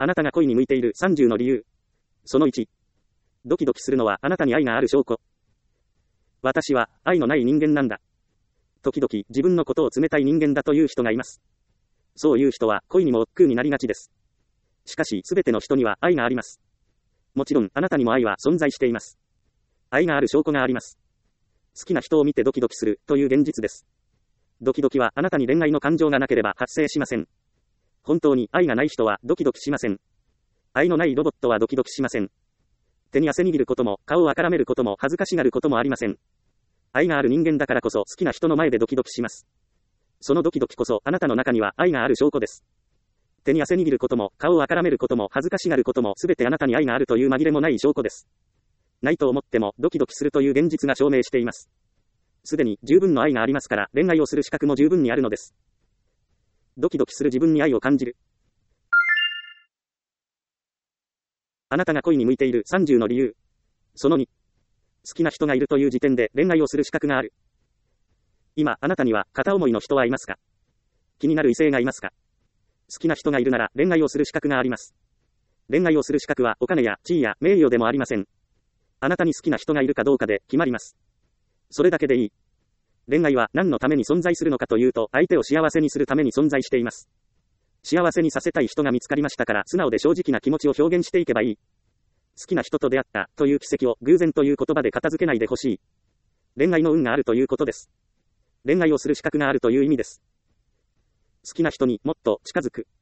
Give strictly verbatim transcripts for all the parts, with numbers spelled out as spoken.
あなたが恋に向いているさんじゅうの理由。そのいち。ドキドキするのはあなたに愛がある証拠。私は愛のない人間なんだ。時々自分のことを冷たい人間だという人がいます。そういう人は恋にも億劫になりがちです。しかしすべての人には愛があります。もちろんあなたにも愛は存在しています。愛がある証拠があります。好きな人を見てドキドキするという現実です。ドキドキはあなたに恋愛の感情がなければ発生しません。本当に愛がない人はドキドキしません。愛のないロボットはドキドキしません。手に汗握ることも顔をあからめることも恥ずかしがることもありません。愛がある人間だからこそ好きな人の前でドキドキします。そのドキドキこそあなたの中には愛がある証拠です。手に汗握ることも顔をあからめることも恥ずかしがることもすべてあなたに愛があるという紛れもない証拠です。ないと思ってもドキドキするという現実が証明しています。すでに十分の愛がありますから恋愛をする資格も十分にあるのです。ドキドキする自分に愛を感じる。あなたが恋に向いているさんじゅうの理由。そのに。好きな人がいるという時点で恋愛をする資格がある。今、あなたには片思いの人はいますか？気になる異性がいますか？好きな人がいるなら恋愛をする資格があります。恋愛をする資格はお金や地位や名誉でもありません。あなたに好きな人がいるかどうかで決まります。それだけでいい。恋愛は何のために存在するのかというと、相手を幸せにするために存在しています。幸せにさせたい人が見つかりましたから、素直で正直な気持ちを表現していけばいい。好きな人と出会ったという奇跡を偶然という言葉で片付けないでほしい。恋愛の運があるということです。恋愛をする資格があるという意味です。好きな人にもっと近づく。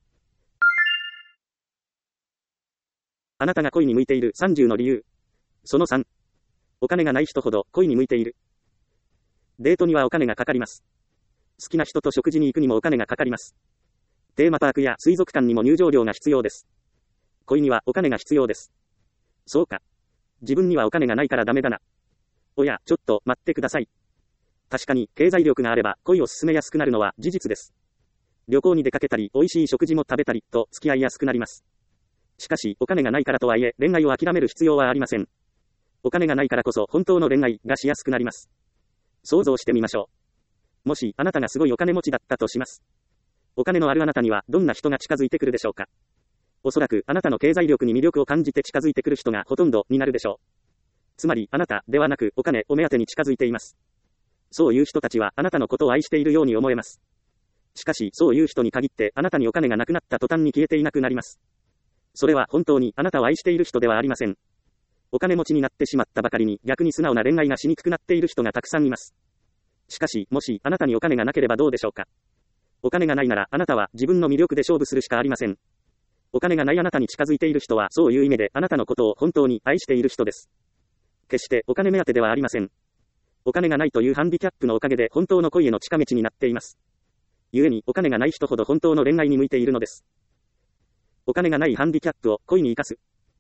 あなたが恋に向いているさんじゅうの理由。そのさん。お金がない人ほど恋に向いている。デートにはお金がかかります。好きな人と食事に行くにもお金がかかります。テーマパークや水族館にも入場料が必要です。恋にはお金が必要です。そうか。自分にはお金がないからダメだな。おや、ちょっと待ってください。確かに経済力があれば恋を進めやすくなるのは事実です。旅行に出かけたり、美味しい食事も食べたりと付き合いやすくなります。しかし、お金がないからとはいえ、恋愛を諦める必要はありません。お金がないからこそ本当の恋愛がしやすくなります。想像してみましょう。もし、あなたがすごいお金持ちだったとします。お金のあるあなたにはどんな人が近づいてくるでしょうか。おそらくあなたの経済力に魅力を感じて近づいてくる人がほとんどになるでしょう。つまり、あなたではなくお金を目当てに近づいています。そういう人たちはあなたのことを愛しているように思えます。しかし、そういう人に限ってあなたにお金がなくなった途端に消えていなくなります。それは本当にあなたを愛している人ではありません。お金持ちになってしまったばかりに逆に素直な恋愛がしにくくなっている人がたくさんいます。しかし、もしあなたにお金がなければどうでしょうか。お金がないならあなたは自分の魅力で勝負するしかありません。お金がないあなたに近づいている人はそういう意味であなたのことを本当に愛している人です。決してお金目当てではありません。お金がないというハンディキャップのおかげで本当の恋への近道になっています。故にお金がない人ほど本当の恋愛に向いているのです。お金がないハンディキャップを恋に生かす。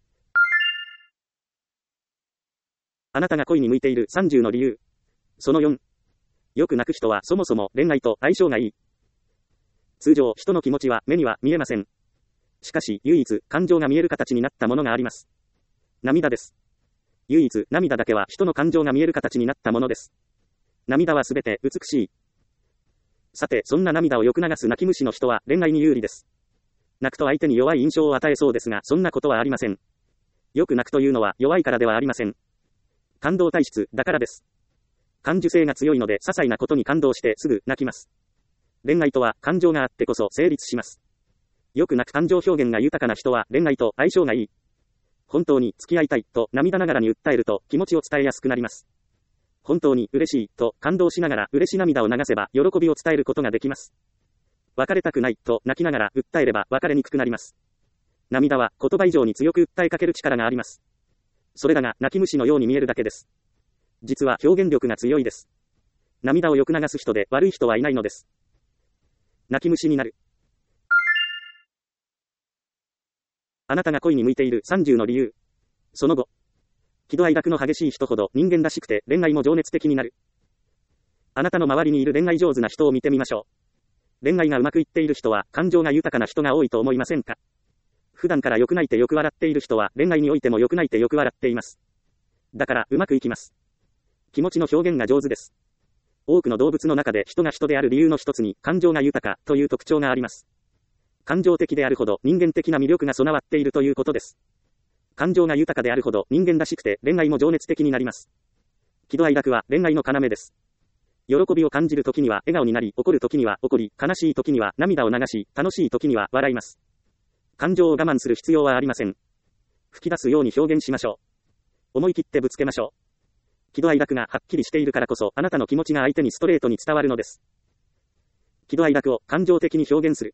あなたが恋に向いているさんじゅうの理由。そのよん。よく泣く人はそもそも恋愛と相性がいい。通常、人の気持ちは目には見えません。しかし、唯一、感情が見える形になったものがあります。涙です。唯一、涙だけは人の感情が見える形になったものです。涙はすべて美しい。さて、そんな涙をよく流す泣き虫の人は恋愛に有利です。泣くと相手に弱い印象を与えそうですが、そんなことはありません。よく泣くというのは弱いからではありません。感動体質だからです。感受性が強いので、些細なことに感動してすぐ泣きます。恋愛とは感情があってこそ成立します。よく泣く感情表現が豊かな人は恋愛と相性がいい。本当に付き合いたいと涙ながらに訴えると気持ちを伝えやすくなります。本当に嬉しいと感動しながら嬉し涙を流せば喜びを伝えることができます。別れたくないと泣きながら訴えれば別れにくくなります。涙は言葉以上に強く訴えかける力があります。それらが泣き虫のように見えるだけです。実は表現力が強いです。涙をよく流す人で悪い人はいないのです。泣き虫になる。あなたが恋に向いているさんじゅうの理由。その後。喜怒哀楽の激しい人ほど人間らしくて恋愛も情熱的になる。あなたの周りにいる恋愛上手な人を見てみましょう。恋愛がうまくいっている人は感情が豊かな人が多いと思いませんか？普段からよく泣いてよく笑っている人は恋愛においてもよく泣いてよく笑っています。だからうまくいきます。気持ちの表現が上手です。多くの動物の中で人が人である理由の一つに感情が豊かという特徴があります。 感情的であるほど人間的な魅力が備わっているということです。感情が豊かであるほど人間らしくて恋愛も情熱的になります。喜怒哀楽は恋愛の要です。喜びを感じるときには笑顔になり、怒るときには怒り、悲しいときには涙を流し、楽しいときには笑います。感情を我慢する必要はありません。吹き出すように表現しましょう。思い切ってぶつけましょう。喜怒哀楽がはっきりしているからこそ、あなたの気持ちが相手にストレートに伝わるのです。喜怒哀楽を感情的に表現する。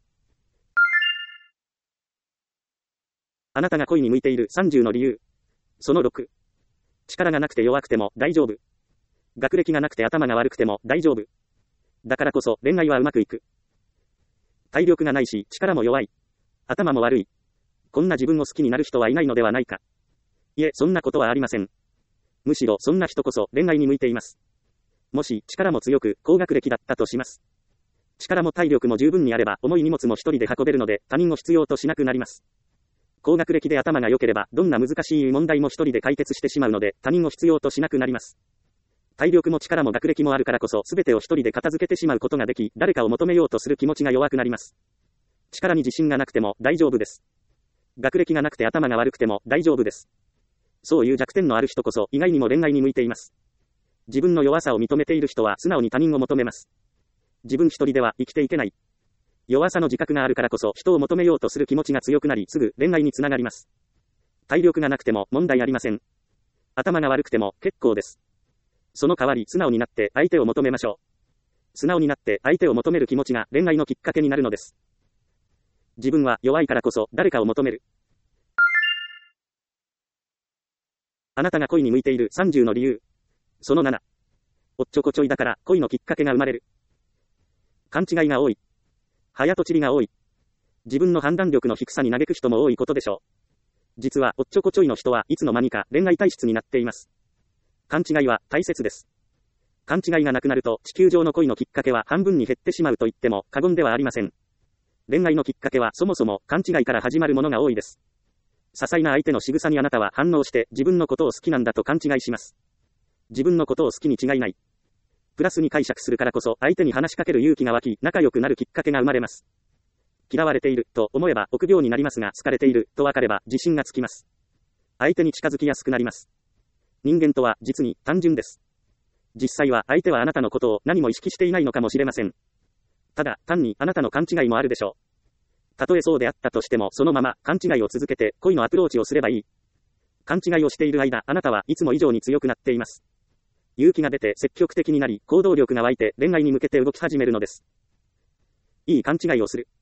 あなたが恋に向いているさんじゅうの理由。そのろく。力がなくて弱くても大丈夫。学歴がなくて頭が悪くても大丈夫。だからこそ恋愛はうまくいく。体力がないし力も弱い。頭も悪い。こんな自分を好きになる人はいないのではないか。いえ、そんなことはありません。むしろそんな人こそ恋愛に向いています。もし力も強く高学歴だったとします。力も体力も十分にあれば重い荷物も一人で運べるので他人を必要としなくなります。高学歴で頭が良ければどんな難しい問題も一人で解決してしまうので他人を必要としなくなります。体力も力も学歴もあるからこそ全てを一人で片付けてしまうことができ、誰かを求めようとする気持ちが弱くなります。力に自信がなくても大丈夫です。学歴がなくて頭が悪くても大丈夫です。そういう弱点のある人こそ意外にも恋愛に向いています。自分の弱さを認めている人は素直に他人を求めます。自分一人では生きていけない。弱さの自覚があるからこそ人を求めようとする気持ちが強くなりすぐ恋愛につながります。体力がなくても問題ありません。頭が悪くても結構です。その代わり素直になって相手を求めましょう。素直になって相手を求める気持ちが恋愛のきっかけになるのです。自分は弱いからこそ誰かを求める。あなたが恋に向いているさんじゅうの理由。そのなな。おっちょこちょいだから恋のきっかけが生まれる。勘違いが多い。早とちりが多い。自分の判断力の低さに嘆く人も多いことでしょう。実はおっちょこちょいの人はいつの間にか恋愛体質になっています。勘違いは大切です。勘違いがなくなると地球上の恋のきっかけは半分に減ってしまうと言っても過言ではありません。恋愛のきっかけはそもそも勘違いから始まるものが多いです。些細な相手の仕草にあなたは反応して自分のことを好きなんだと勘違いします。自分のことを好きに違いない。プラスに解釈するからこそ相手に話しかける勇気が湧き仲良くなるきっかけが生まれます。嫌われていると思えば臆病になりますが好かれていると分かれば自信がつきます。相手に近づきやすくなります。人間とは実に単純です。実際は相手はあなたのことを何も意識していないのかもしれません。ただ単にあなたの勘違いもあるでしょう。たとえそうであったとしてもそのまま勘違いを続けて恋のアプローチをすればいい。勘違いをしている間あなたはいつも以上に強くなっています。勇気が出て積極的になり行動力が湧いて恋愛に向けて動き始めるのです。いい勘違いをする。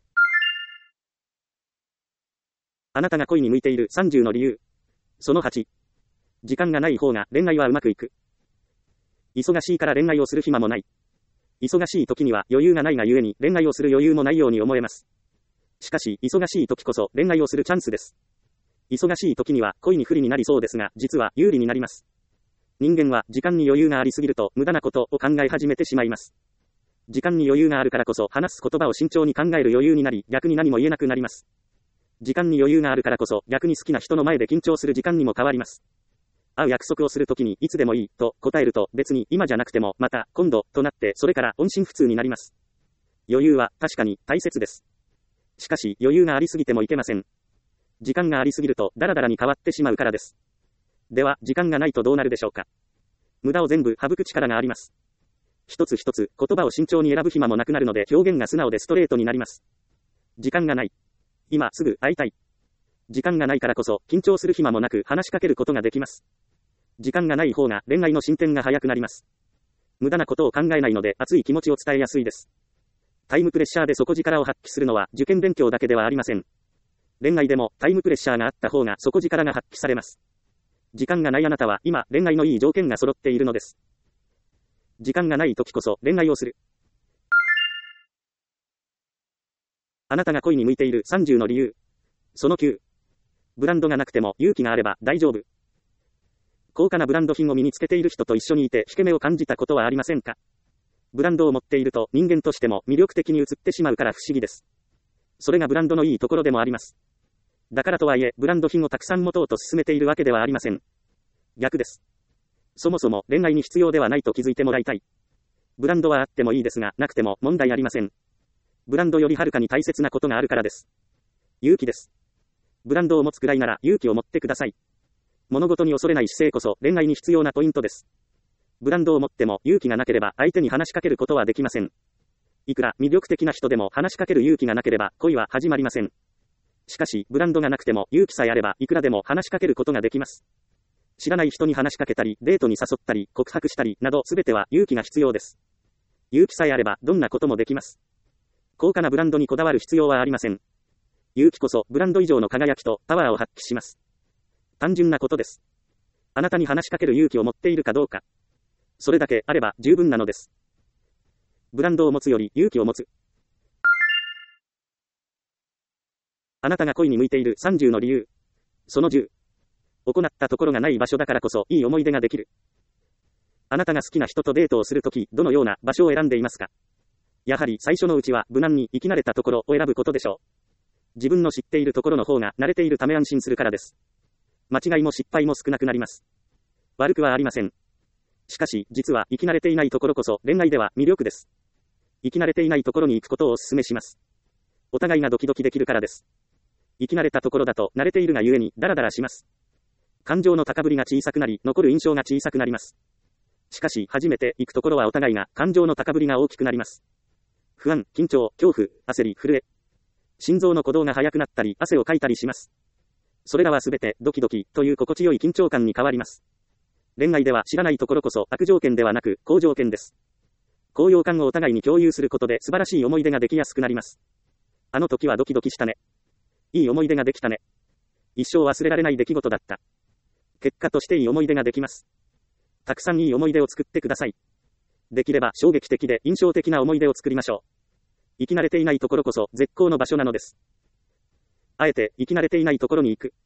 あなたが恋に向いているさんじゅうの理由。そのはち。時間がない方が恋愛はうまくいく。忙しいから恋愛をする暇もない。忙しい時には余裕がないがゆえに恋愛をする余裕もないように思えます。しかし忙しい時こそ恋愛をするチャンスです。忙しい時には恋に不利になりそうですが実は有利になります。人間は時間に余裕がありすぎると無駄なことを考え始めてしまいます。時間に余裕があるからこそ話す言葉を慎重に考える余裕になり逆に何も言えなくなります。時間に余裕があるからこそ逆に好きな人の前で緊張する時間にも変わります。会う約束をするときにいつでもいいと答えると別に今じゃなくてもまた今度となってそれから音信不通になります。余裕は確かに大切です。しかし余裕がありすぎてもいけません。時間がありすぎるとダラダラに変わってしまうからです。では時間がないとどうなるでしょうか。無駄を全部省く力があります。一つ一つ言葉を慎重に選ぶ暇もなくなるので表現が素直でストレートになります。時間がない。今すぐ会いたい。時間がないからこそ緊張する暇もなく話しかけることができます。時間がない方が恋愛の進展が早くなります。無駄なことを考えないので熱い気持ちを伝えやすいです。タイムプレッシャーで底力を発揮するのは受験勉強だけではありません。恋愛でもタイムプレッシャーがあった方が底力が発揮されます。時間がないあなたは今恋愛のいい条件が揃っているのです。時間がない時こそ恋愛をする。あなたが恋に向いているさんじゅうの理由。そのきゅう。ブランドがなくても勇気があれば大丈夫。高価なブランド品を身につけている人と一緒にいて引け目を感じたことはありませんか。ブランドを持っていると人間としても魅力的に映ってしまうから不思議です。それがブランドのいいところでもあります。だからとはいえブランド品をたくさん持とうと進めているわけではありません。逆です。そもそも恋愛に必要ではないと気づいてもらいたい。ブランドはあってもいいですがなくても問題ありません。 ブランドよりはるかに大切なことがあるからです。勇気です。ブランドを持つくらいなら勇気を持ってください。物事に恐れない姿勢こそ恋愛に必要なポイントです。ブランドを持っても勇気がなければ相手に話しかけることはできません。いくら魅力的な人でも話しかける勇気がなければ恋は始まりません。しかし、ブランドがなくても勇気さえあればいくらでも話しかけることができます。知らない人に話しかけたり、デートに誘ったり、告白したりなどすべては勇気が必要です。勇気さえあればどんなこともできます。高価なブランドにこだわる必要はありません。勇気こそブランド以上の輝きとパワーを発揮します。単純なことです。あなたに話しかける勇気を持っているかどうか。それだけあれば十分なのです。ブランドを持つより勇気を持つ。あなたが恋に向いているさんじゅうの理由。そのじゅう。行ったところがない場所だからこそいい思い出ができる。あなたが好きな人とデートをするとき、どのような場所を選んでいますか？やはり最初のうちは無難に生き慣れたところを選ぶことでしょう。自分の知っているところの方が慣れているため安心するからです。間違いも失敗も少なくなります。悪くはありません。しかし、実は生き慣れていないところこそ恋愛では魅力です。生き慣れていないところに行くことをお勧めします。お互いがドキドキできるからです。生き慣れたところだと慣れているがゆえにダラダラします。感情の高ぶりが小さくなり、残る印象が小さくなります。しかし、初めて行くところはお互いが感情の高ぶりが大きくなります。不安、緊張、恐怖、焦り、震え。心臓の鼓動が速くなったり、汗をかいたりします。それらはすべてドキドキという心地よい緊張感に変わります。恋愛では知らないところこそ悪条件ではなく好条件です。高揚感をお互いに共有することで素晴らしい思い出ができやすくなります。あの時はドキドキしたね。いい思い出ができたね。一生忘れられない出来事だった。結果としていい思い出ができます。たくさんいい思い出を作ってください。できれば衝撃的で印象的な思い出を作りましょう。生き慣れていないところこそ絶好の場所なのです。あえて生き慣れていないところに行く。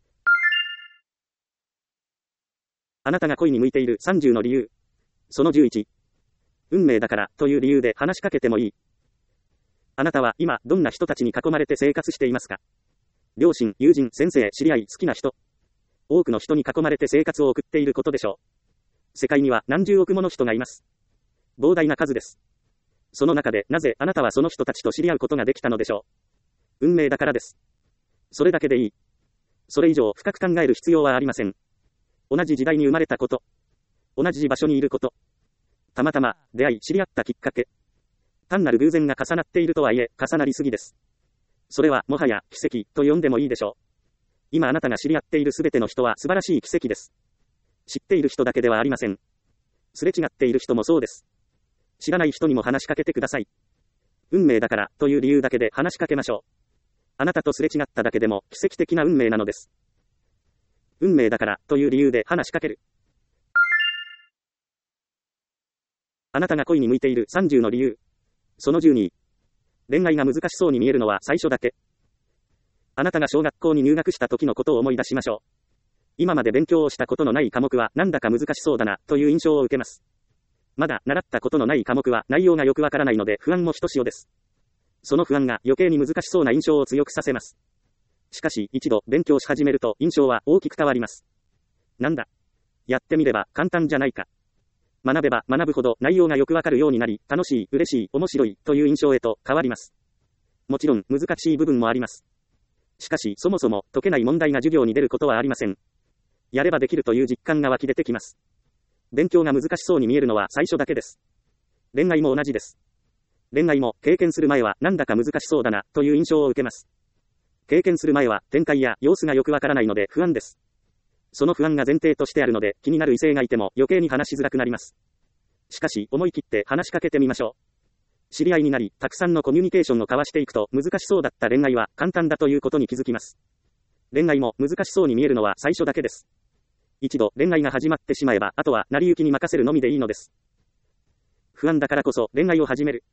あなたが恋に向いているさんじゅうの理由。そのじゅういち。運命だからという理由で話しかけてもいい。あなたは今どんな人たちに囲まれて生活していますか？両親、友人、先生、知り合い、好きな人。多くの人に囲まれて生活を送っていることでしょう。世界には何十億もの人がいます。膨大な数です。その中でなぜあなたはその人たちと知り合うことができたのでしょう。運命だからです。それだけでいい。それ以上深く考える必要はありません。同じ時代に生まれたこと。同じ場所にいること。たまたま出会い知り合ったきっかけ。単なる偶然が重なっているとはいえ重なりすぎです。それはもはや奇跡と呼んでもいいでしょう。今あなたが知り合っているすべての人は素晴らしい奇跡です。知っている人だけではありません。すれ違っている人もそうです。知らない人にも話しかけてください。運命だからという理由だけで話しかけましょう。あなたとすれ違っただけでも奇跡的な運命なのです。運命だからという理由で話しかける。あなたが恋に向いているさんじゅうの理由。そのじゅうに。恋愛が難しそうに見えるのは最初だけ。あなたが小学校に入学した時のことを思い出しましょう。今まで勉強をしたことのない科目はなんだか難しそうだなという印象を受けます。まだ習ったことのない科目は内容がよくわからないので不安もひとしおです。その不安が余計に難しそうな印象を強くさせます。しかし一度勉強し始めると印象は大きく変わります。なんだ。やってみれば簡単じゃないか。学べば学ぶほど内容がよくわかるようになり、楽しい、嬉しい、面白いという印象へと変わります。もちろん難しい部分もあります。しかしそもそも解けない問題が授業に出ることはありません。やればできるという実感が湧き出てきます。勉強が難しそうに見えるのは最初だけです。恋愛も同じです。恋愛も経験する前はなんだか難しそうだなという印象を受けます。経験する前は展開や様子がよくわからないので不安です。その不安が前提としてあるので気になる異性がいても余計に話しづらくなります。しかし思い切って話しかけてみましょう。知り合いになりたくさんのコミュニケーションを交わしていくと難しそうだった恋愛は簡単だということに気づきます。恋愛も難しそうに見えるのは最初だけです。一度恋愛が始まってしまえばあとは成り行きに任せるのみでいいのです。不安だからこそ恋愛を始める。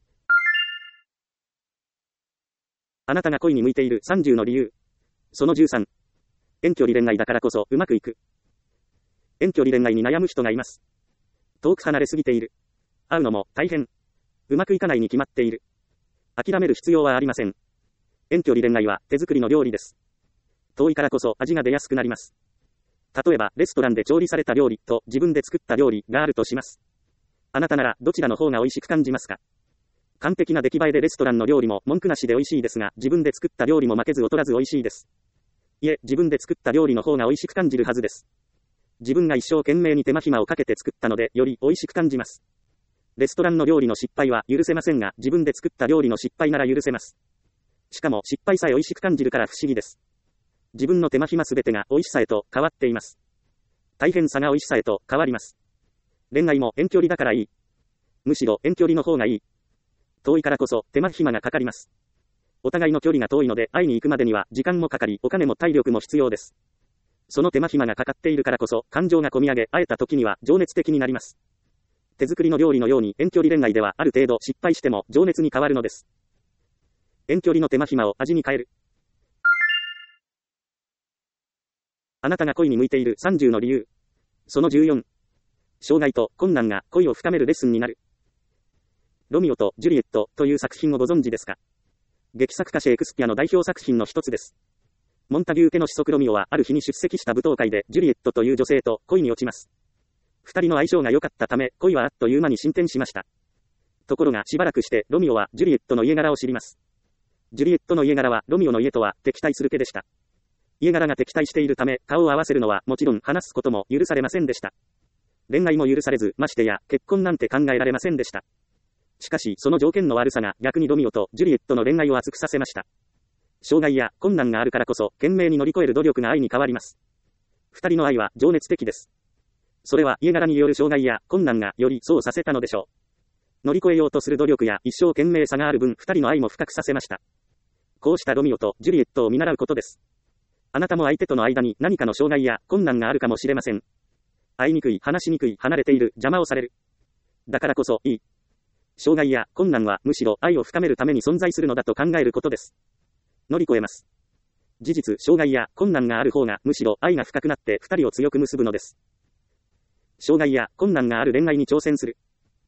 あなたが恋に向いているさんじゅうの理由。そのじゅうさん。遠距離恋愛だからこそうまくいく。遠距離恋愛に悩む人がいます。遠く離れすぎている。会うのも大変。うまくいかないに決まっている。諦める必要はありません。遠距離恋愛は手作りの料理です。遠いからこそ味が出やすくなります。例えばレストランで調理された料理と自分で作った料理があるとします。あなたならどちらの方が美味しく感じますか？ 完璧な出来栄えでレストランの料理も文句なしで美味しいですが、自分で作った料理も負けず劣らず美味しいです。いえ、自分で作った料理の方が美味しく感じるはずです。自分が一生懸命に手間暇をかけて作ったので、より美味しく感じます。レストランの料理の失敗は許せませんが、自分で作った料理の失敗なら許せます。しかも失敗さえ美味しく感じるから不思議です。自分の手間暇すべてが美味しさへと変わっています。大変さが美味しさへと変わります。恋愛も遠距離だからいい。むしろ遠距離の方がいい。遠いからこそ手間暇がかかります。お互いの距離が遠いので会いに行くまでには時間もかかり、お金も体力も必要です。その手間暇がかかっているからこそ感情が込み上げ、会えた時には情熱的になります。手作りの料理のように遠距離恋愛ではある程度失敗しても情熱に変わるのです。遠距離の手間暇を味に変える。あなたが恋に向いているさんじゅうの理由。そのじゅうよん。障害と困難が恋を深めるレッスンになる。ロミオとジュリエットという作品をご存知ですか？劇作家シェイクスピアの代表作品の一つです。モンタギュー家の子息ロミオはある日に出席した舞踏会でジュリエットという女性と恋に落ちます。二人の相性が良かったため恋はあっという間に進展しました。ところがしばらくしてロミオはジュリエットの家柄を知ります。ジュリエットの家柄はロミオの家とは敵対する家でした。家柄が敵対しているため顔を合わせるのはもちろん話すことも許されませんでした。恋愛も許されず、ましてや結婚なんて考えられませんでした。しかしその条件の悪さが逆にロミオとジュリエットの恋愛を熱くさせました。障害や困難があるからこそ懸命に乗り越える努力が愛に変わります。二人の愛は情熱的です。それは家柄による障害や困難がよりそうさせたのでしょう。乗り越えようとする努力や一生懸命さがある分二人の愛も深くさせました。こうしたロミオとジュリエットを見習うことです。あなたも相手との間に何かの障害や困難があるかもしれません。会いにくい、話しにくい、離れている、邪魔をされる。だからこそいい。障害や困難はむしろ愛を深めるために存在するのだと考えることです。乗り越えます。事実、障害や困難がある方がむしろ愛が深くなって二人を強く結ぶのです。障害や困難がある恋愛に挑戦する。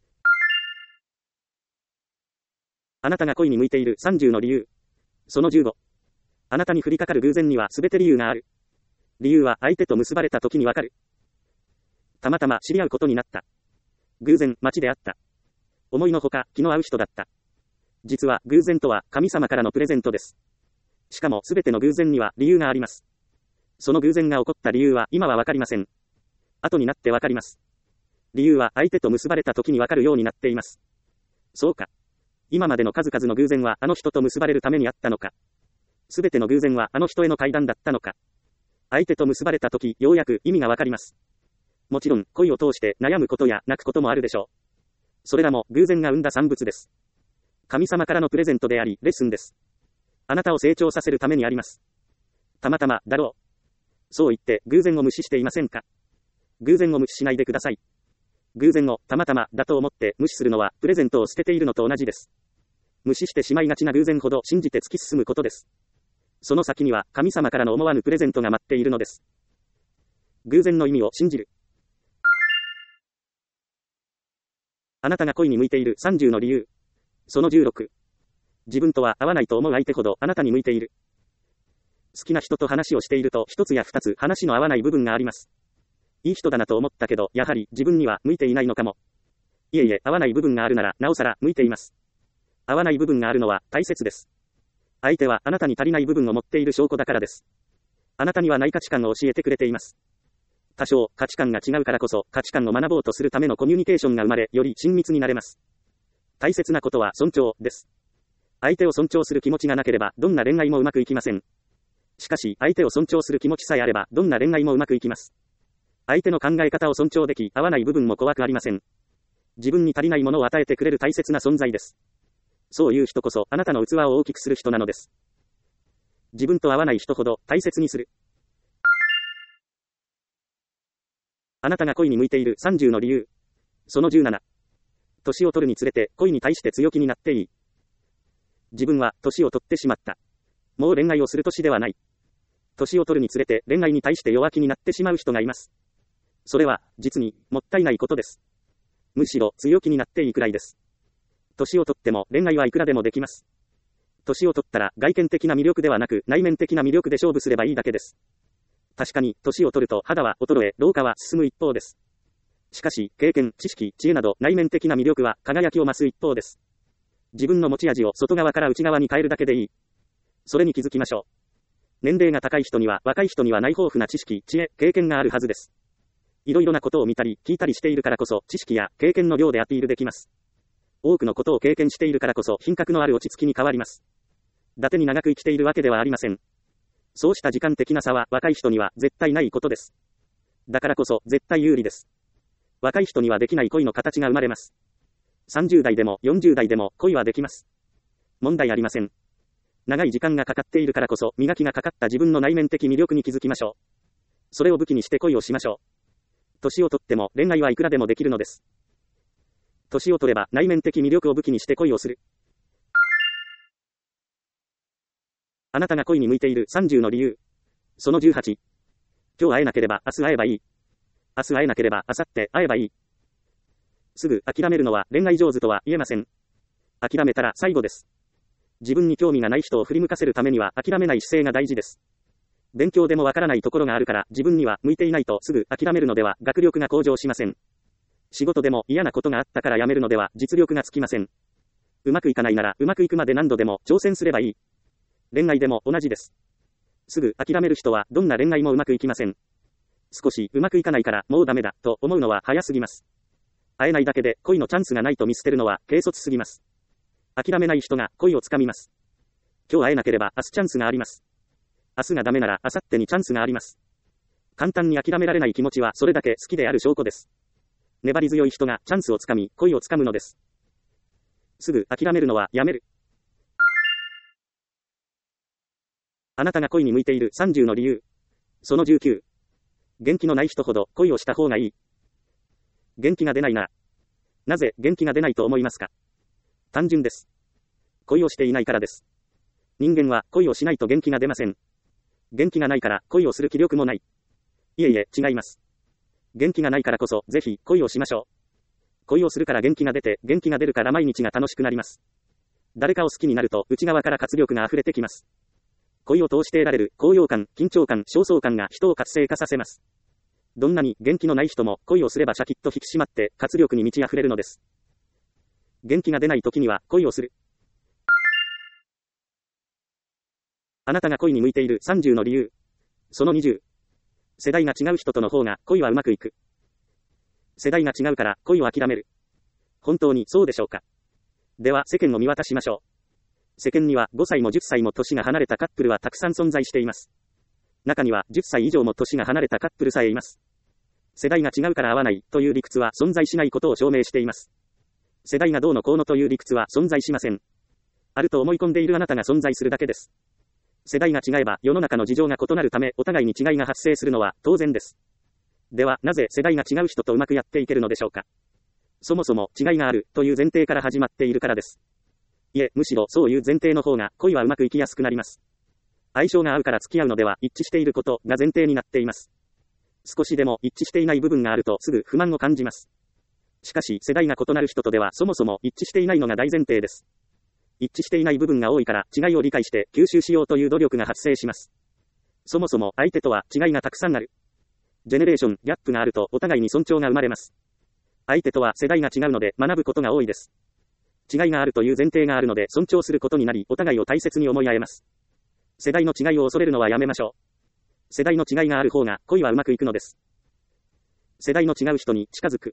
あなたが恋に向いているさんじゅうの理由。そのじゅうご。あなたに降りかかる偶然には全て理由がある。理由は相手と結ばれた時にわかる。たまたま知り合うことになった。偶然、街で会った。思いのほか、気の合う人だった。実は、偶然とは神様からのプレゼントです。しかも、すべての偶然には理由があります。その偶然が起こった理由は今はわかりません。後になってわかります。理由は相手と結ばれた時にわかるようになっています。そうか。今までの数々の偶然はあの人と結ばれるためにあったのか。すべての偶然はあの人への階段だったのか。相手と結ばれた時、ようやく意味がわかります。もちろん、恋を通して悩むことや泣くこともあるでしょう。それらも偶然が生んだ産物です。神様からのプレゼントであり、レッスンです。あなたを成長させるためにあります。たまたま、だろう。そう言って、偶然を無視していませんか？偶然を無視しないでください。偶然を、たまたま、だと思って無視するのは、プレゼントを捨てているのと同じです。無視してしまいがちな偶然ほど信じて突き進むことです。その先には、神様からの思わぬプレゼントが待っているのです。偶然の意味を信じる。あなたが恋に向いているさんじゅうの理由。そのじゅうろく。自分とは合わないと思う相手ほどあなたに向いている。好きな人と話をしていると一つや二つ話の合わない部分があります。いい人だなと思ったけど、やはり自分には向いていないのかも。いえいえ、合わない部分があるならなおさら向いています。合わない部分があるのは大切です。相手はあなたに足りない部分を持っている証拠だからです。あなたにはない価値観を教えてくれています。多少価値観が違うからこそ価値観を学ぼうとするためのコミュニケーションが生まれ、より親密になれます。大切なことは尊重です。相手を尊重する気持ちがなければどんな恋愛もうまくいきません。しかし相手を尊重する気持ちさえあればどんな恋愛もうまくいきます。相手の考え方を尊重でき、合わない部分も怖くありません。自分に足りないものを与えてくれる大切な存在です。そういう人こそあなたの器を大きくする人なのです。自分と合わない人ほど大切にする。あなたが恋に向いているさんじゅうの理由。そのじゅうなな。年を取るにつれて恋に対して強気になっていい。自分は年を取ってしまった。もう恋愛をする年ではない。年を取るにつれて恋愛に対して弱気になってしまう人がいます。それは実にもったいないことです。むしろ強気になっていいくらいです。年を取っても恋愛はいくらでもできます。年を取ったら外見的な魅力ではなく内面的な魅力で勝負すればいいだけです。確かに、年を取ると肌は衰え、老化は進む一方です。しかし、経験、知識、知恵など内面的な魅力は輝きを増す一方です。 自分の持ち味を外側から内側に変えるだけでいい。それに気づきましょう。年齢が高い人には若い人にはない豊富な知識、知恵、経験があるはずです。いろいろなことを見たり、聞いたりしているからこそ、知識や経験の量でアピールできます。多くのことを経験しているからこそ、品格のある落ち着きに変わります。伊達に長く生きているわけではありません。そうした時間的な差は若い人には絶対ないことです。だからこそ絶対有利です。若い人にはできない恋の形が生まれます。さんじゅう代でもよんじゅう代でも恋はできます。問題ありません。長い時間がかかっているからこそ磨きがかかった自分の内面的魅力に気づきましょう。それを武器にして恋をしましょう。年をとっても恋愛はいくらでもできるのです。年を取れば内面的魅力を武器にして恋をする。あなたが恋に向いているさんじゅうの理由。そのじゅうはち。今日会えなければ明日会えばいい。明日会えなければ明後日会えばいい。すぐ諦めるのは恋愛上手とは言えません。諦めたら最後です。自分に興味がない人を振り向かせるためには諦めない姿勢が大事です。勉強でもわからないところがあるから自分には向いていないとすぐ諦めるのでは学力が向上しません。仕事でも嫌なことがあったから辞めるのでは実力がつきません。うまくいかないならうまくいくまで何度でも挑戦すればいい。恋愛でも同じです。すぐ諦める人はどんな恋愛もうまくいきません。少しうまくいかないからもうダメだと思うのは早すぎます。会えないだけで恋のチャンスがないと見捨てるのは軽率すぎます。諦めない人が恋をつかみます。今日会えなければ明日チャンスがあります。明日がダメなら明後日にチャンスがあります。簡単に諦められない気持ちはそれだけ好きである証拠です。粘り強い人がチャンスをつかみ恋をつかむのです。すぐ諦めるのはやめる。あなたが恋に向いているさんじゅうの理由。そのじゅうきゅう。元気のない人ほど恋をした方がいい。元気が出ないなら。なぜ元気が出ないと思いますか？単純です。恋をしていないからです。人間は恋をしないと元気が出ません。元気がないから恋をする気力もない。いえいえ、違います。元気がないからこそぜひ恋をしましょう。恋をするから元気が出て、元気が出るから毎日が楽しくなります。誰かを好きになると内側から活力が溢れてきます。恋を通して得られる高揚感、緊張感、焦燥感が人を活性化させます。どんなに元気のない人も恋をすればシャキッと引き締まって活力に満ち溢れるのです。元気が出ない時には恋をする。あなたが恋に向いているさんじゅうの理由。そのにじゅう。世代が違う人との方が恋はうまくいく。世代が違うから恋を諦める。本当にそうでしょうか？では世間を見渡しましょう。世間にはごさいもじゅっさいも年が離れたカップルはたくさん存在しています。中にはじゅっさい以上も年が離れたカップルさえいます。世代が違うから合わないという理屈は存在しないことを証明しています。世代がどうのこうのという理屈は存在しません。あると思い込んでいるあなたが存在するだけです。世代が違えば世の中の事情が異なるためお互いに違いが発生するのは当然です。ではなぜ世代が違う人とうまくやっていけるのでしょうか？そもそも違いがあるという前提から始まっているからです。いえ、むしろそういう前提の方が恋はうまくいきやすくなります。相性が合うから付き合うのでは一致していることが前提になっています。少しでも一致していない部分があるとすぐ不満を感じます。しかし世代が異なる人とではそもそも一致していないのが大前提です。一致していない部分が多いから違いを理解して吸収しようという努力が発生します。そもそも相手とは違いがたくさんある。ジェネレーションギャップがあるとお互いに尊重が生まれます。相手とは世代が違うので学ぶことが多いです。違いがあるという前提があるので尊重することになりお互いを大切に思い合えます。世代の違いを恐れるのはやめましょう。世代の違いがある方が恋はうまくいくのです。世代の違う人に近づく。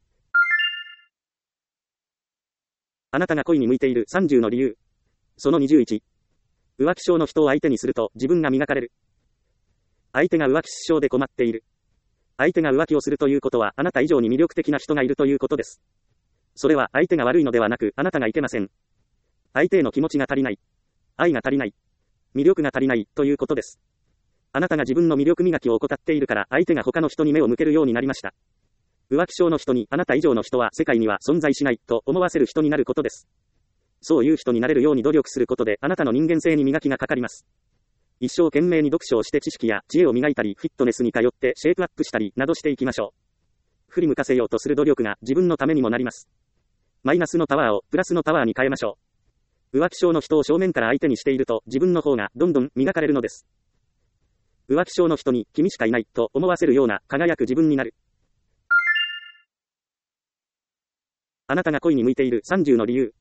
あなたが恋に向いているさんじゅうの理由。そのにじゅういち。浮気症の人を相手にすると自分が磨かれる。相手が浮気失笑で困っている。相手が浮気をするということはあなた以上に魅力的な人がいるということです。それは相手が悪いのではなくあなたがいけません。相手への気持ちが足りない。愛が足りない。魅力が足りないということです。あなたが自分の魅力磨きを怠っているから相手が他の人に目を向けるようになりました。浮気症の人にあなた以上の人は世界には存在しないと思わせる人になることです。そういう人になれるように努力することであなたの人間性に磨きがかかります。一生懸命に読書をして知識や知恵を磨いたりフィットネスに通ってシェイプアップしたりなどしていきましょう。振り向かせようとする努力が自分のためにもなります。マイナスのパワーをプラスのパワーに変えましょう。浮気症の人を正面から相手にしていると自分の方がどんどん磨かれるのです。浮気症の人に君しかいないと思わせるような輝く自分になる。あなたが恋に向いているさんじゅうの理由。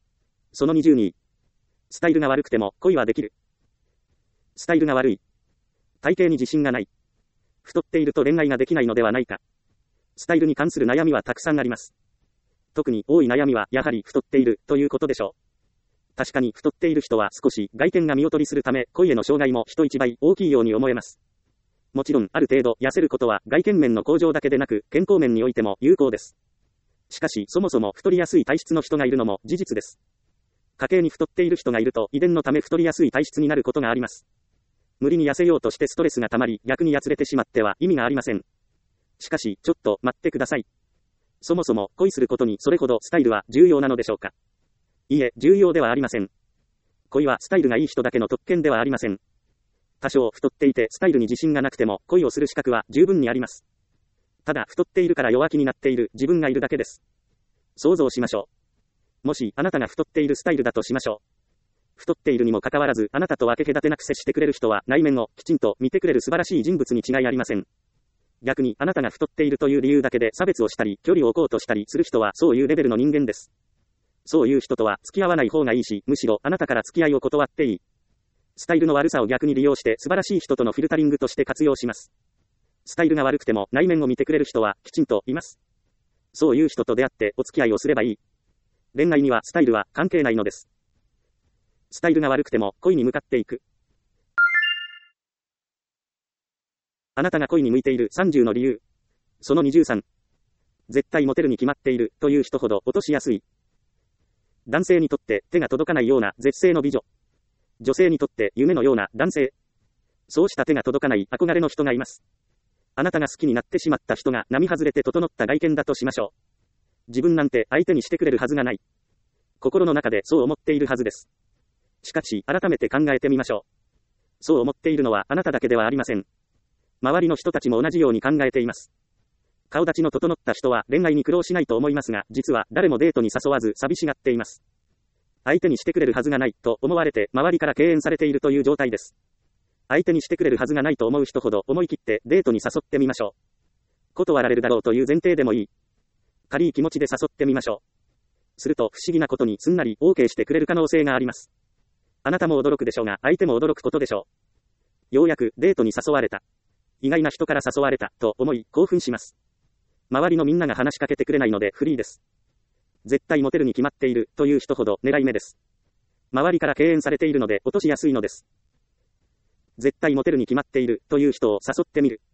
そのにじゅうに。スタイルが悪くても恋はできる。スタイルが悪い。体型に自信がない。太っていると恋愛ができないのではないか。スタイルに関する悩みはたくさんあります。特に多い悩みはやはり太っているということでしょう。確かに太っている人は少し外見が見劣りするため恋への障害も人一倍大きいように思えます。もちろんある程度痩せることは外見面の向上だけでなく健康面においても有効です。しかしそもそも太りやすい体質の人がいるのも事実です。家系に太っている人がいると遺伝のため太りやすい体質になることがあります。無理に痩せようとしてストレスが溜まり逆にやつれてしまっては意味がありません。しかしちょっと待ってください。そもそも恋することにそれほどスタイルは重要なのでしょうか。いいえ、重要ではありません。恋はスタイルがいい人だけの特権ではありません。多少太っていてスタイルに自信がなくても恋をする資格は十分にあります。ただ太っているから弱気になっている自分がいるだけです。想像しましょう。もしあなたが太っているスタイルだとしましょう。太っているにもかかわらずあなたと分け隔てなく接してくれる人は内面をきちんと見てくれる素晴らしい人物に違いありません。逆にあなたが太っているという理由だけで差別をしたり距離を置こうとしたりする人はそういうレベルの人間です。そういう人とは付き合わない方がいいし、むしろあなたから付き合いを断っていい。スタイルの悪さを逆に利用して素晴らしい人とのフィルタリングとして活用します。スタイルが悪くても内面を見てくれる人はきちんといます。そういう人と出会ってお付き合いをすればいい。恋愛にはスタイルは関係ないのです。スタイルが悪くても恋に向かっていく。あなたが恋に向いているさんじゅうの理由。そのにじゅうさん。絶対モテるに決まっているという人ほど落としやすい。男性にとって手が届かないような絶世の美女。女性にとって夢のような男性。そうした手が届かない憧れの人がいます。あなたが好きになってしまった人が並外れて整った外見だとしましょう。自分なんて相手にしてくれるはずがない。心の中でそう思っているはずです。しかし、改めて考えてみましょう。そう思っているのはあなただけではありません。周りの人たちも同じように考えています。顔立ちの整った人は恋愛に苦労しないと思いますが、実は誰もデートに誘わず寂しがっています。相手にしてくれるはずがないと思われて周りから敬遠されているという状態です。相手にしてくれるはずがないと思う人ほど思い切ってデートに誘ってみましょう。断られるだろうという前提でもいい。軽い気持ちで誘ってみましょう。すると不思議なことにすんなり オーケー してくれる可能性があります。あなたも驚くでしょうが、相手も驚くことでしょう。ようやくデートに誘われた。意外な人から誘われたと思い興奮します。周りのみんなが話しかけてくれないのでフリーです。絶対モテるに決まっているという人ほど狙い目です。周りから敬遠されているので落としやすいのです。絶対モテるに決まっているという人を誘ってみる。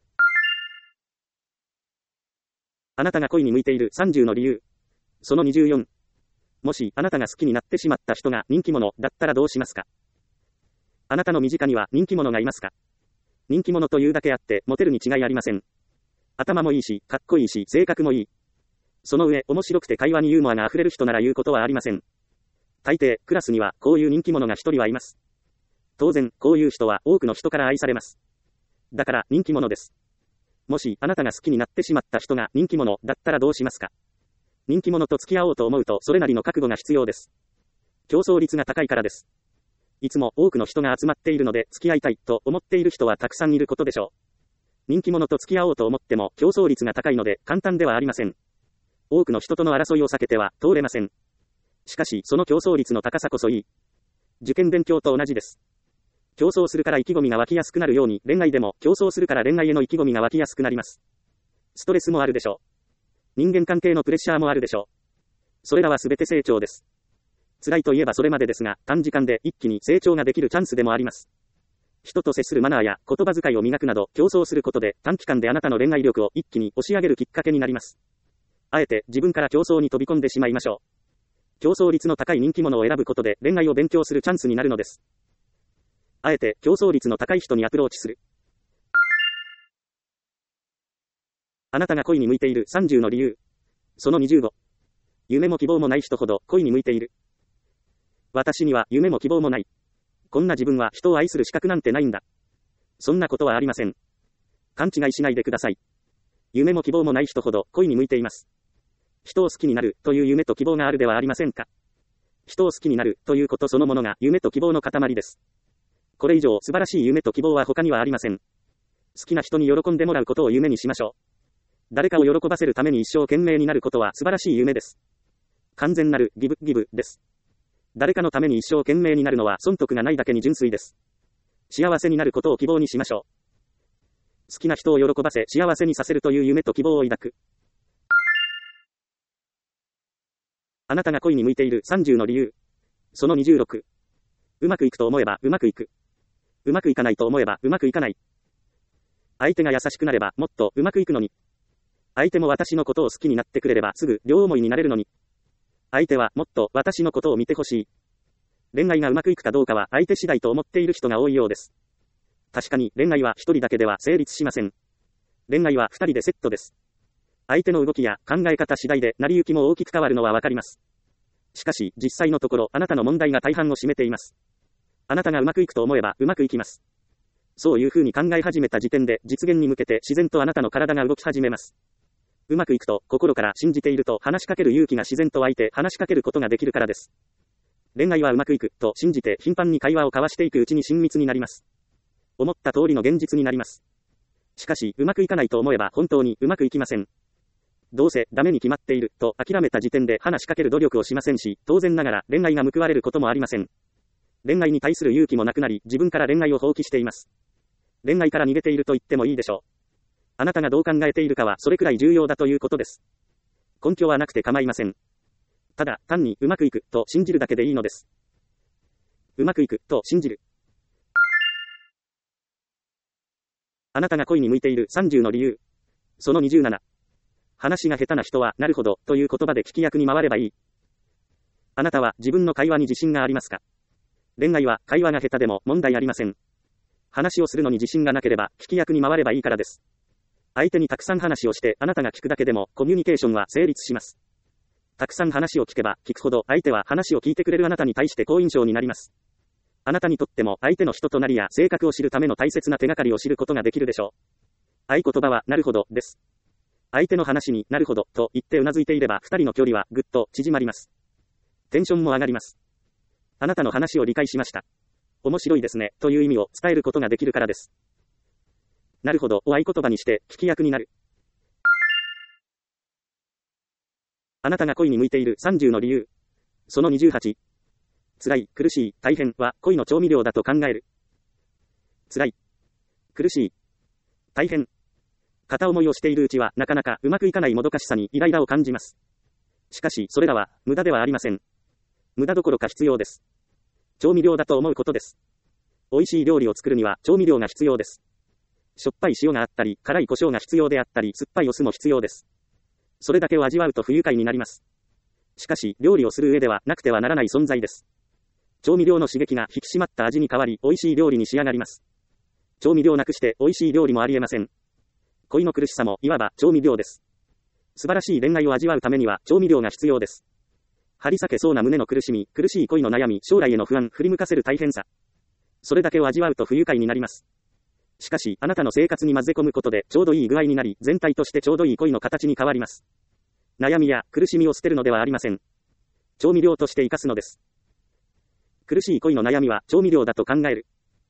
あなたが恋に向いているさんじゅうの理由。そのにじゅうよん。もしあなたが好きになってしまった人が人気者だったらどうしますか。あなたの身近には人気者がいますか。人気者というだけあってモテるに違いありません。頭もいいし、かっこいいし、性格もいい。その上、面白くて会話にユーモアが溢れる人なら言うことはありません。大抵、クラスにはこういう人気者が一人はいます。当然、こういう人は多くの人から愛されます。だから人気者です。もしあなたが好きになってしまった人が人気者だったらどうしますか。人気者と付き合おうと思うとそれなりの覚悟が必要です。競争率が高いからです。いつも多くの人が集まっているので付き合いたいと思っている人はたくさんいることでしょう。人気者と付き合おうと思っても競争率が高いので簡単ではありません。多くの人との争いを避けては通れません。しかしその競争率の高さこそいい。受験勉強と同じです。競争するから意気込みが湧きやすくなるように恋愛でも競争するから恋愛への意気込みが湧きやすくなります。ストレスもあるでしょう。人間関係のプレッシャーもあるでしょう。それらはすべて成長です。辛いといえばそれまでですが、短時間で一気に成長ができるチャンスでもあります。人と接するマナーや言葉遣いを磨くなど競争することで短期間であなたの恋愛力を一気に押し上げるきっかけになります。あえて自分から競争に飛び込んでしまいましょう。競争率の高い人気者を選ぶことで恋愛を勉強するチャンスになるのです。あえて競争率の高い人にアプローチする。あなたが恋に向いているさんじゅうの理由。そのにじゅうご。夢も希望もない人ほど恋に向いている。私には夢も希望もない。こんな自分は人を愛する資格なんてないんだ。そんなことはありません。勘違いしないでください。夢も希望もない人ほど恋に向いています。人を好きになるという夢と希望があるではありませんか。人を好きになるということそのものが夢と希望の塊です。これ以上素晴らしい夢と希望は他にはありません。好きな人に喜んでもらうことを夢にしましょう。誰かを喜ばせるために一生懸命になることは素晴らしい夢です。完全なるギブギブです。 誰かのために一生懸命になるのは損得がないだけに純粋です。幸せになることを希望にしましょう。好きな人を喜ばせ幸せにさせるという夢と希望を抱く。あなたが恋に向いているさんじゅうの理由。そのにじゅうろく。うまくいくと思えばうまくいく。うまくいかないと思えばうまくいかない。相手が優しくなればもっとうまくいくのに。相手も私のことを好きになってくれればすぐ両思いになれるのに。相手はもっと私のことを見てほしい。恋愛がうまくいくかどうかは相手次第と思っている人が多いようです。確かに恋愛は一人だけでは成立しません。恋愛は二人でセットです。相手の動きや考え方次第で成り行きも大きく変わるのはわかります。しかし実際のところあなたの問題が大半を占めています。あなたがうまくいくと思えばうまくいきます。そういう風に考え始めた時点で実現に向けて自然とあなたの体が動き始めます。うまくいくと心から信じていると話しかける勇気が自然と湧いて話しかけることができるからです。恋愛はうまくいくと信じて頻繁に会話を交わしていくうちに親密になります。思った通りの現実になります。しかしうまくいかないと思えば本当にうまくいきません。どうせダメに決まっていると諦めた時点で話しかける努力をしませんし、当然ながら恋愛が報われることもありません。恋愛に対する勇気もなくなり、自分から恋愛を放棄しています。恋愛から逃げていると言ってもいいでしょう。あなたがどう考えているかはそれくらい重要だということです。根拠はなくて構いません。ただ、単にうまくいくと信じるだけでいいのです。うまくいくと信じる。あなたが恋に向いているさんじゅうの理由。そのにじゅうなな。話が下手な人はなるほどという言葉で聞き役に回ればいい。あなたは自分の会話に自信がありますか？恋愛は会話が下手でも問題ありません。話をするのに自信がなければ聞き役に回ればいいからです。相手にたくさん話をしてあなたが聞くだけでもコミュニケーションは成立します。たくさん話を聞けば聞くほど相手は話を聞いてくれるあなたに対して好印象になります。あなたにとっても相手の人となりや性格を知るための大切な手がかりを知ることができるでしょう。合言葉はなるほどです。相手の話になるほどと言ってうなずいていれば二人の距離はぐっと縮まります。テンションも上がります。あなたの話を理解しました。面白いですねという意味を伝えることができるからです。なるほどを合言葉にして聞き役になる。あなたが恋に向いているさんじゅうの理由。そのにじゅうはち。辛い、苦しい、大変は恋の調味料だと考える。辛い、苦しい、大変。片思いをしているうちはなかなかうまくいかないもどかしさにイライラを感じます。しかしそれらは無駄ではありません。無駄どころか必要です。調味料だと思うことです。美味しい料理を作るには調味料が必要です。しょっぱい塩があったり、辛い胡椒が必要であったり、酸っぱいお酢も必要です。それだけを味わうと不愉快になります。しかし料理をする上ではなくてはならない存在です。調味料の刺激が引き締まった味に変わり、美味しい料理に仕上がります。調味料なくして美味しい料理もありえません。恋の苦しさもいわば調味料です。素晴らしい恋愛を味わうためには調味料が必要です。張り裂けそうな胸の苦しみ、苦しい恋の悩み、将来への不安、振り向かせる大変さ。それだけを味わうと不愉快になります。しかし、あなたの生活に混ぜ込むことでちょうどいい具合になり、全体としてちょうどいい恋の形に変わります。悩みや苦しみを捨てるのではありません。調味料として生かすのです。苦しい恋の悩みは調味料だと考える。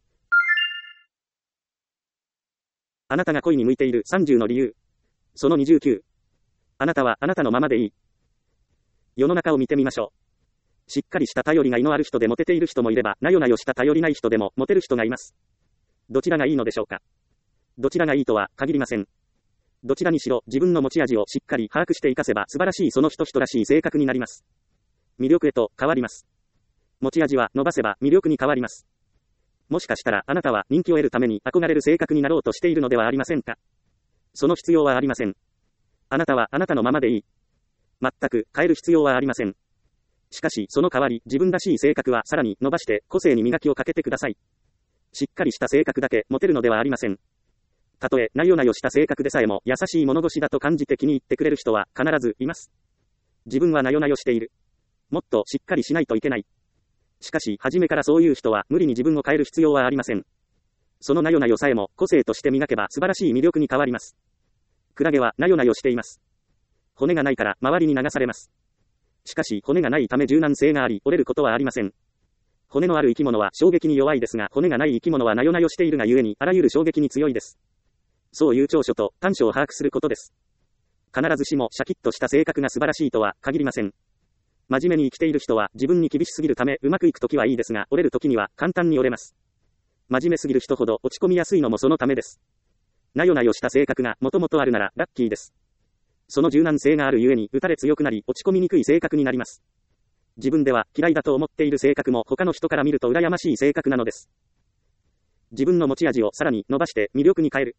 あなたが恋に向いているさんじゅうの理由。そのにじゅうきゅう。あなたはあなたのままでいい。世の中を見てみましょう。しっかりした頼りがいのある人でモテている人もいれば、なよなよした頼りない人でもモテる人がいます。どちらがいいのでしょうか。どちらがいいとは限りません。どちらにしろ自分の持ち味をしっかり把握して活かせば素晴らしいその人人らしい性格になります。魅力へと変わります。持ち味は伸ばせば魅力に変わります。もしかしたらあなたは人気を得るために憧れる性格になろうとしているのではありませんか。その必要はありません。あなたはあなたのままでいい。全く変える必要はありません。しかしその代わり自分らしい性格はさらに伸ばして個性に磨きをかけてください。しっかりした性格だけ持てるのではありません。たとえなよなよした性格でさえも優しい物腰だと感じて気に入ってくれる人は必ずいます。自分はなよなよしている。もっとしっかりしないといけない。しかし初めからそういう人は無理に自分を変える必要はありません。そのなよなよさえも個性として磨けば素晴らしい魅力に変わります。クラゲはなよなよしています。骨がないから周りに流されます。しかし骨がないため柔軟性があり折れることはありません。骨のある生き物は衝撃に弱いですが、骨がない生き物はなよなよしているがゆえにあらゆる衝撃に強いです。そういう長所と短所を把握することです。必ずしもシャキッとした性格が素晴らしいとは限りません。 真面目に生きている人は自分に厳しすぎるためうまくいくときはいいですが、折れるときには簡単に折れます。真面目すぎる人ほど落ち込みやすいのもそのためです。なよなよした性格がもともとあるならラッキーです。その柔軟性があるゆえに打たれ強くなり落ち込みにくい性格になります。自分では嫌いだと思っている性格も他の人から見ると羨ましい性格なのです。自分の持ち味をさらに伸ばして魅力に変える。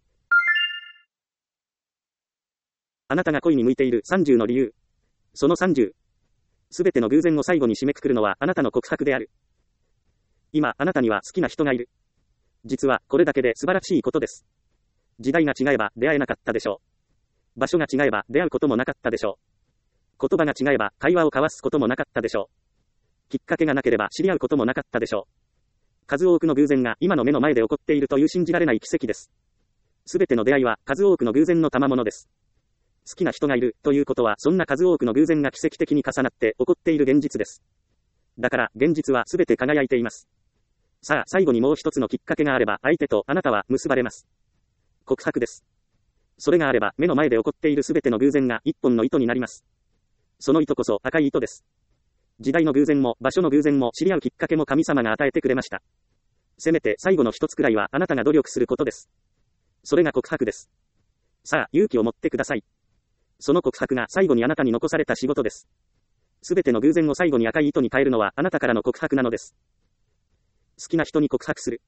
あなたが恋に向いているさんじゅうの理由。そのさんじゅう。すべての偶然を最後に締めくくるのはあなたの告白である。今、あなたには好きな人がいる。実はこれだけで素晴らしいことです。時代が違えば出会えなかったでしょう。場所が違えば出会うこともなかったでしょう。言葉が違えば会話を交わすこともなかったでしょう。きっかけがなければ知り合うこともなかったでしょう。数多くの偶然が今の目の前で起こっているという信じられない奇跡です。すべての出会いは数多くの偶然の賜物です。好きな人がいるということはそんな数多くの偶然が奇跡的に重なって起こっている現実です。だから現実はすべて輝いています。さあ最後にもう一つのきっかけがあれば相手とあなたは結ばれます。告白です。それがあれば目の前で起こっているすべての偶然が一本の糸になります。その糸こそ赤い糸です。時代の偶然も場所の偶然も知り合うきっかけも神様が与えてくれました。せめて最後の一つくらいはあなたが努力することです。それが告白です。さあ勇気を持ってください。その告白が最後にあなたに残された仕事です。すべての偶然を最後に赤い糸に変えるのはあなたからの告白なのです。好きな人に告白する。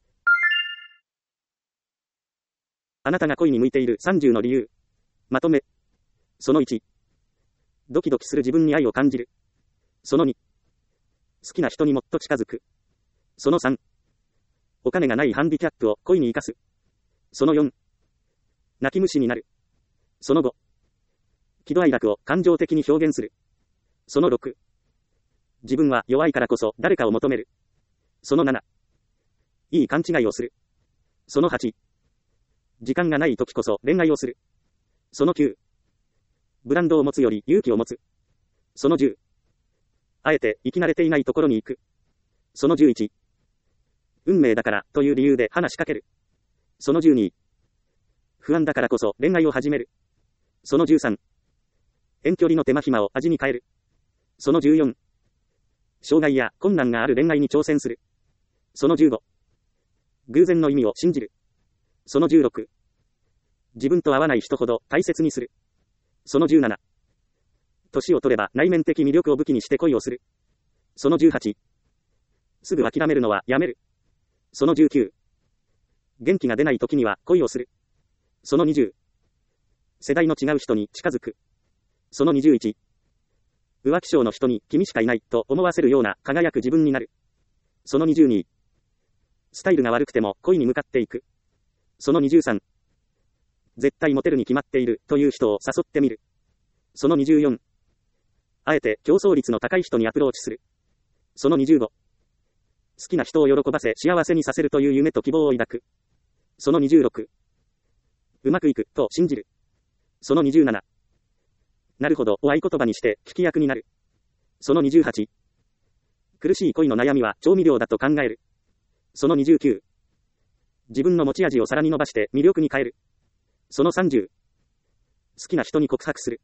あなたが恋に向いているさんじゅうの理由。まとめ。そのいち。ドキドキする自分に愛を感じる。そのに。好きな人にもっと近づく。そのさん。お金がないハンディキャップを恋に生かす。そのよん。泣き虫になる。そのご。喜怒哀楽を感情的に表現する。そのろく。自分は弱いからこそ誰かを求める。そのなな。いい勘違いをする。そのはち。時間がない時こそ恋愛をする。そのきゅう。ブランドを持つより勇気を持つ。そのじゅう。あえて生き慣れていないところに行く。そのじゅういち。運命だからという理由で話しかける。そのじゅうに。不安だからこそ恋愛を始める。そのじゅうさん。遠距離の手間暇を味に変える。そのじゅうよん。障害や困難がある恋愛に挑戦する。そのじゅうご。偶然の意味を信じる。そのじゅうろく。自分と合わない人ほど大切にする。そのじゅうなな。年を取れば内面的魅力を武器にして恋をする。そのじゅうはち。すぐ諦めるのはやめる。そのじゅうきゅう。元気が出ない時には恋をする。そのにじゅう。世代の違う人に近づく。そのにじゅういち。浮気性の人に君しかいないと思わせるような輝く自分になる。そのにじゅうに。スタイルが悪くても恋に向かっていく。そのにじゅうさん。絶対モテるに決まっているという人を誘ってみる。そのにじゅうよん。あえて競争率の高い人にアプローチする。そのにじゅうご。好きな人を喜ばせ幸せにさせるという夢と希望を抱く。そのにじゅうろく。うまくいくと信じる。そのにじゅうなな。なるほどを合言葉にして聞き役になる。そのにじゅうはち。苦しい恋の悩みは調味料だと考える。そのにじゅうきゅう。自分の持ち味をさらに伸ばして魅力に変える。そのさんじゅう。好きな人に告白する。